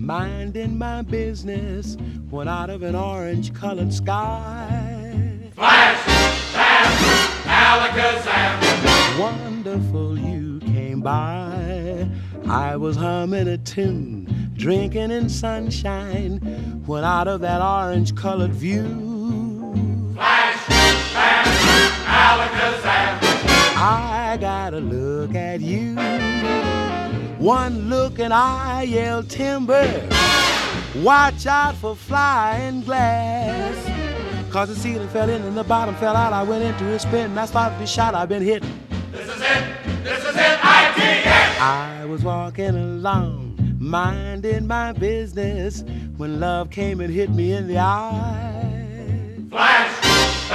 minding my business when out of an orange-colored sky, flash, bam, alakazam, wonderful you came by. I was humming a tune, drinking in sunshine, when out of that orange-colored view, flash, bam, alakazam, I got a look at you. One look and I yelled timber. Watch out for flying glass. Cause the ceiling fell in and the bottom fell out. I went into a spin and I started to shout, I've been hit. this is it, I-T-N. I was walking along, minding my business, when love came and hit me in the eye. Flash,